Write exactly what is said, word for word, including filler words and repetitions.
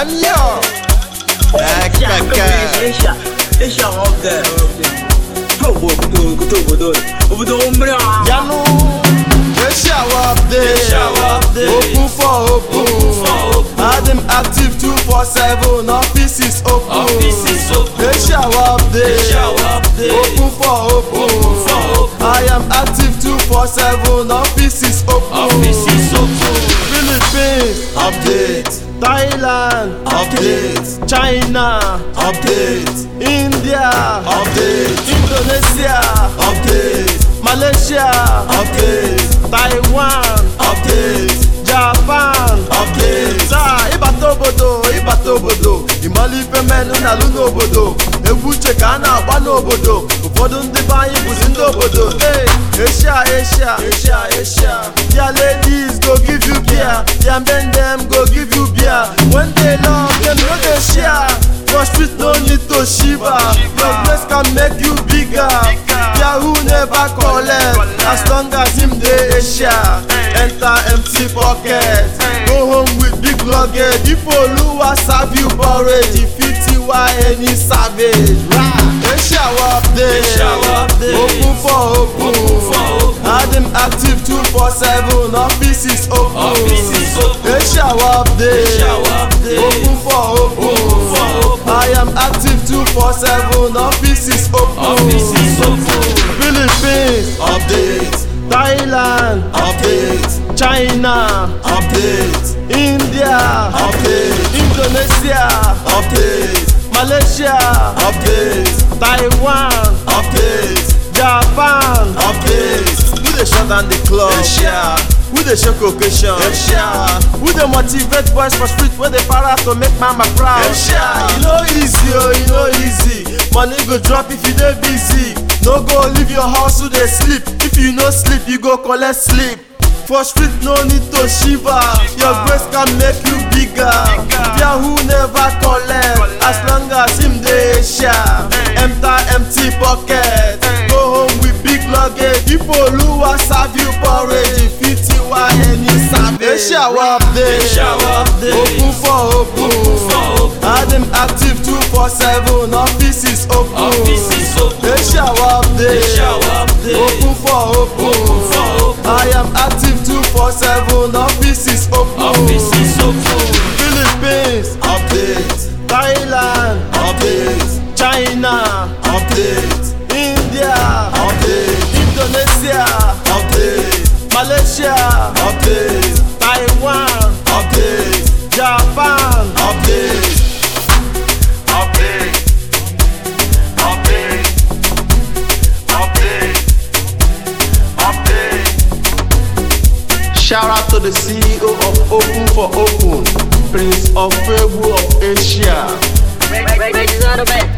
Daniel. Asia, Asia up there. Oh, obodo, obodo, obodo, obodo. Yanu. Asia up there. Open for open. Had them active two four seven. Office is open. Asia up there. Open for open. I am active two four seven. Office is open. Philippines update. Thailand update. China update. India update. Indonesia update. Malaysia update. Taiwan update. Japan update. Sa ibatobodo ibatobodo. Imalife menu na luno obodo. Ewu cheka na agba n'obodo. Ụfọdụ ndị be anyị bụzi ndị obodo. Hey, Asia, Asia, Asia, Asia. Their ladies go give you beer. Their men them go give you beer. When they love them, no they share. For street no need to shiver. Your place can make you bigger. Their who never collect. As long as him dey Asia. Enter empty pocket. Go home with big luggage. If Oluwa serve you porridge, if you tiwa any savage. Asia up there. Open for open. Had them active two four seven. Office is open. Asia up there. Open for open. I am active two four seven. Office is open. Philippines update. Thailand update. China update. India update. Indonesia update. Malaysia update. Taiwan update. Japan update. Who dey shut down the club? Asia. Who dey show occasion? Asia. Who dey motivate boys for street wey dey para to make mama proud? Asia. E no easy oh, e no easy. Money go drop if you dey busy. No go leave your house to dey sleep. If you no sleep, you go collect sleep. For street no need to shiver. Your grace can make you bigger. Fear who never collect. As long as him dey Asia. Enter empty pocket. Go home with big luggage. If Oluwa serve you porridge, if you tiwa any savage. Asia up there. Open for open. Had them active two four seven. Office is open. Asia up there. Open for open. I am active two four seven. Office is open. Philippines update. Thailand update. China update. India update. Indonesia update. Malaysia update. Taiwan update. Japan update. Update. Update. Update. Update. Shout out to the C E O of Open for Open, Prince of Fabu of Asia. Break, break, break, break,